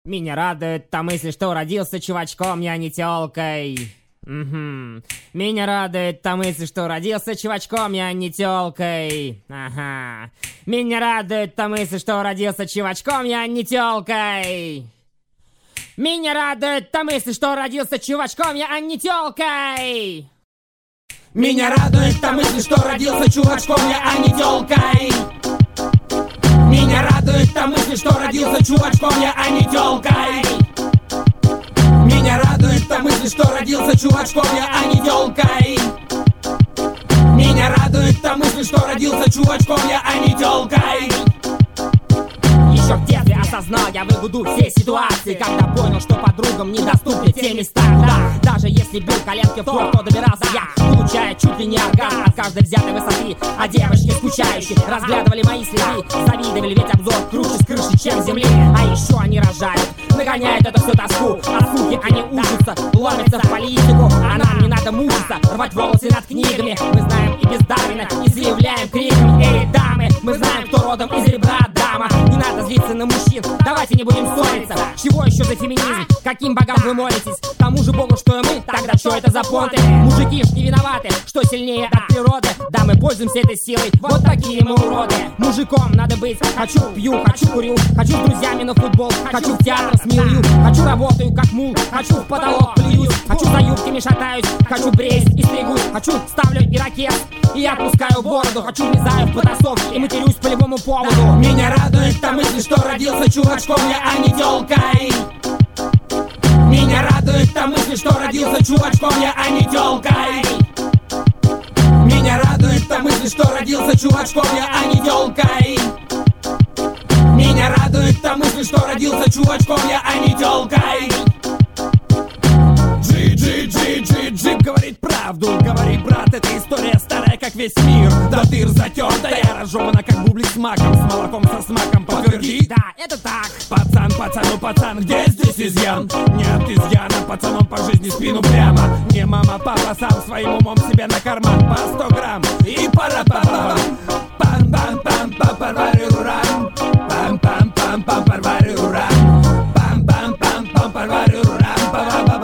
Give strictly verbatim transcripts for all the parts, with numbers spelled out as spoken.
Меня радует та мысль, что родился чувачком, я не тёлкой. Угу. Меня радует та мысль, что родился чувачком, я не тёлкой. Ага. Меня радует та мысль, что родился чувачком, я не тёлкой. Меня радует та мысль, что родился чувачком, я не тёлкой. Меня радует та мысль, что родился чувачком, я не тёлкой. Меня радует та мысль, что родился чувачком, я не тёлкой. Меня радует та мысль, что родился чувачком, я не тёлкой. Меня радует та мысль, что родился чувачком, я не тёлкой. Еще в детстве осознал я выгоду всей ситуации, когда понял, что подругам недоступны те места, куда даже если бил коленки в пол, то добирался я, получая чуть ли не оргазм от каждой взятой высоты. А девочки скучающие разглядывали мои следы, завидовали, ведь обзор круче с крыши, чем с земли. А еще они рожают, нагоняют это всю тоску, а суки они учатся, ломятся в политику. А нам не надо мучиться, рвать волосы над книгами. Мы знаем и без Дарвина, и заявляем криками: эй, дамы, мы знаем, кто родом из ребра Адама. Не надо злиться на мужчин, давайте не будем ссориться. Чего еще за феминизм? Каким богам вы молитесь? Тому же богу, что и мы, тогда что это за понты? Мужики ж не виноваты, что сильнее от природы. Да, мы пользуемся этой силой, вот такие мы уроды. Мужиком надо быть, хочу пью, хочу курю, хочу с друзьями на футбол, хочу в театр с милью, хочу работаю как мул, хочу в потолок плююсь, хочу за юбками шатаюсь, хочу бреюсь и стригусь, хочу ставлю ирокез и отпускаю бороду, хочу влезаю в потасовки и матерюсь по любому поводу. Меня радует та мысль, что родился чувачком, я не тёлкой. Меня радует та мысль, что родился чувачком, я не тёлкой. Меня радует та мысль, что родился чувачком, я не тёлкой. Меня радует та мысль, что родился чувачком, я не тёлкой. Джи-джи-джи-джи-джип говорит правду, говори, брат, эта история старая, как весь мир. Да дыр затертая, разжевана, как бублик с маком, с молоком со смаком, подтверди. Да, это так. Пацан, пацану, пацан, где здесь изъян? Нет изъяна, пацаном по жизни спину прямо. Не мама, папа, сам своим умом себе на карман по сто грамм. И пара-пара-пам, пам-пам-пам-пам, парвари-рурам, пам-пам-пам-пам, парвари-рурам, пам-пам-пам-пам, парвари-рурам,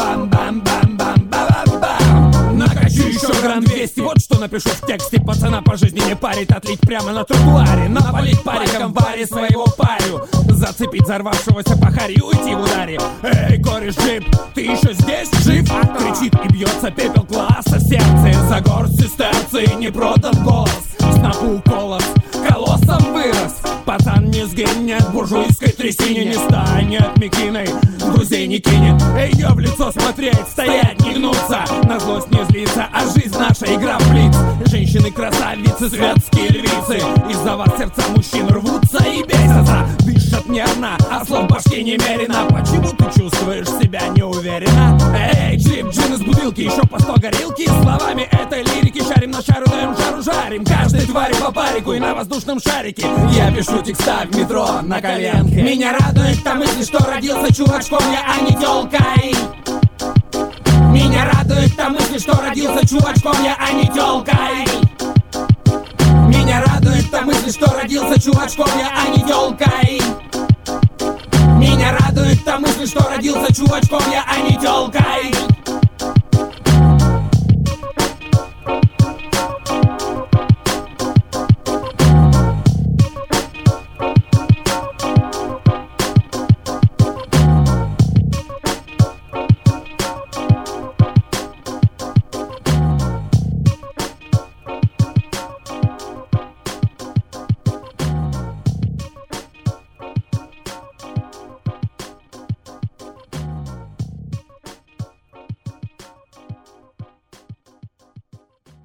бам-бам-бам-бам-бам-бам. Накачу еще грамм двести, вот что напишу в тексте. Пацана по жизни не парит, отлить прямо на тротуаре, навалить париком в баре своего парю, зацепить взорвавшегося пахарю, уйти в ударе. Эй, кореш джип, ты еще здесь жив? Кричит и бьется пепел класса в сердце. За горсть сестерции не продан голос, снопу колос колоссом вырос. Пацан не сгинет в буржуйской трясине, не станет мекиной, друзей не кинет. Ее в лицо смотреть, стоять, не гнуться, на злость не злиться, а жизнь наша игра в блиц. Женщины красавицы, светские львицы, из-за вас сердца мужчин рвутся и бесятся. Дышат нервно, а слов в башке немерено. Почему ты чувствуешь себя неуверенно? Эй, джип, джин из бутылки, еще по сто горилки. Словами этой лирики шарим на шару, даем жару, жарим каждой твари по парику и на воздушном шарике. Я пишу текста в метро на коленке. Меня радует та мысль, что родился чувачком, я не тёлкой. Меня радует та мысль, что родился чувачком, я не тёлкой. Меня радует та мысль, что родился чувачком, я не тёлкой. Меня радует та мысль, что родился чувачком, я не тёлкой.